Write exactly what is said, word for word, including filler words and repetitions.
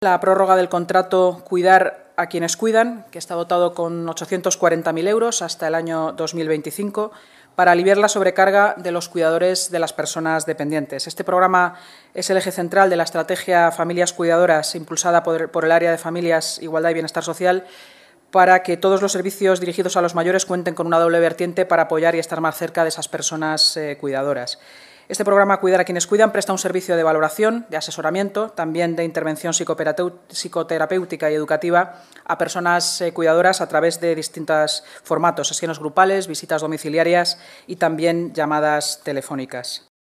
La prórroga del contrato Cuidar a quienes cuidan, que está dotado con ochocientos cuarenta mil euros hasta el año dos mil veinticinco, para aliviar la sobrecarga de los cuidadores de las personas dependientes. Este programa es el eje central de la estrategia Familias Cuidadoras, impulsada por, por el área de Familias, Igualdad y Bienestar Social, para que todos los servicios dirigidos a los mayores cuenten con una doble vertiente para apoyar y estar más cerca de esas personas eh, cuidadoras. Este programa Cuidar a quienes cuidan presta un servicio de valoración, de asesoramiento, también de intervención psicoterapéutica y educativa a personas eh, cuidadoras a través de distintos formatos, sesiones grupales, visitas domiciliarias y también llamadas telefónicas.